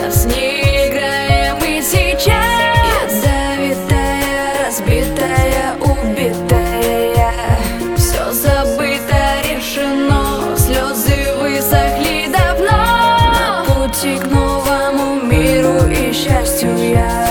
нас не играем мы сейчас. Ядовитая, разбитая, убитая, все забыто, решено, слезы высохли давно. На пути к новому миру и счастью я.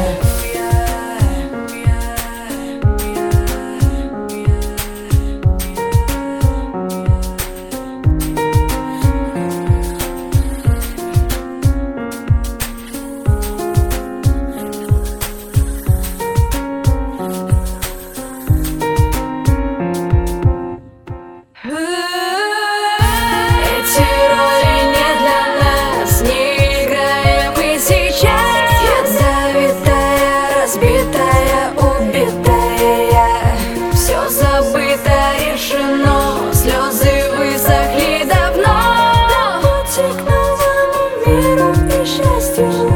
Эти роли не для нас, не играем мы сейчас. Ядовитая, разбитая, убитая, все забыто, решено, слезы высохли давно. На пути к новому миру и счастью.